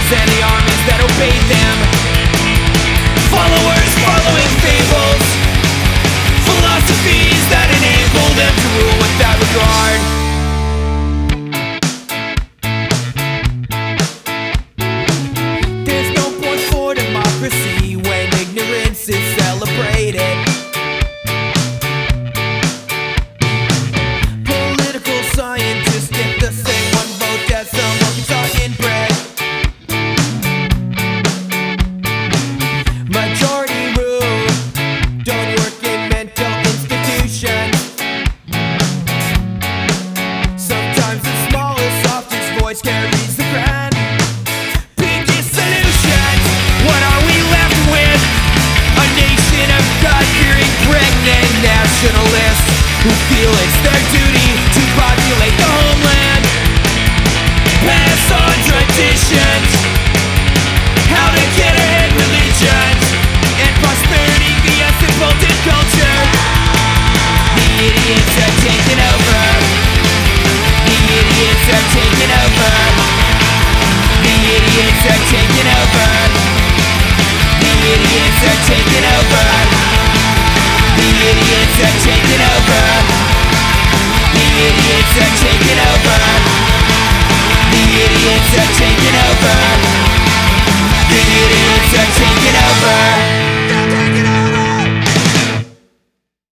generals and the armies that obeyed them. Followers following fables, philosophies that enable them to rule without regard. There's no point for democracy when ignorance is celebrated. Political scientists get the same one vote as some Arkansas inbred. Majority rule don't work in mental institutions. Sometimes the smallest, softest voice carries the brand. Biggest solutions. What are we left with? A nation of God-fearing pregnant nationalists who feel it's their duty to populate the homeland. Pass on traditions, how to get ahead religions, and prosperity via simple culture. The idiots are taking over. The idiots are taking over. The idiots are taking over. The idiots are taking over. The idiots are taking over. The idiots are taking over. The idiots are taking over. The idiots are taking over.